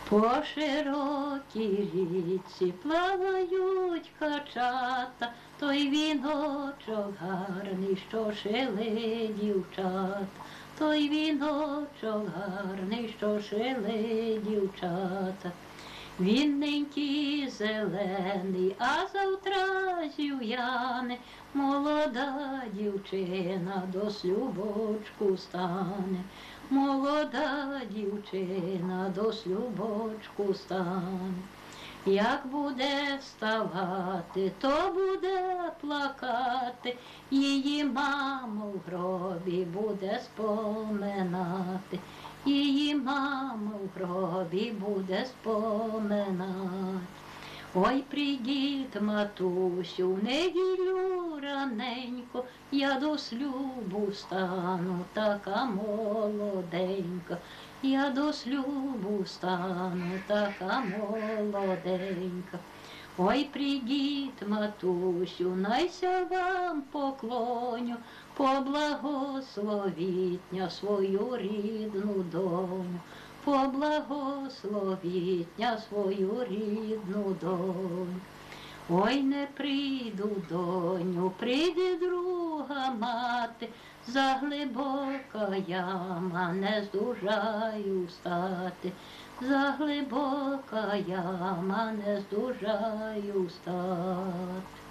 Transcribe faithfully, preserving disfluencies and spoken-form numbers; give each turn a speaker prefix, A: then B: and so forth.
A: По широкій річці плавають качата, той віночок гарний, що шили дівчата, той віночок гарний, що шили дівчата. Вінненький зелений, а завтра зів'яне, молода дівчина до слюбочку стане, молода дівчина до слюбочку стане. Як буде вставати, то буде плакати, її маму в гробі буде споминати, її маму в гробі буде споминати. Ой, прийдіть, матусю, в неділю раненько, я до слюбу стану, така молоденька, я до слюбу стану, така молоденька. Ой, прийдіть, матусю, найся вам поклоню, поблагословітня свою рідну доню, поблагословітня свою рідну доню. Ой, не прийду, доню, прийде друга мати, заглибока яма, не здужаю стати, заглибока яма, не здужаю стати.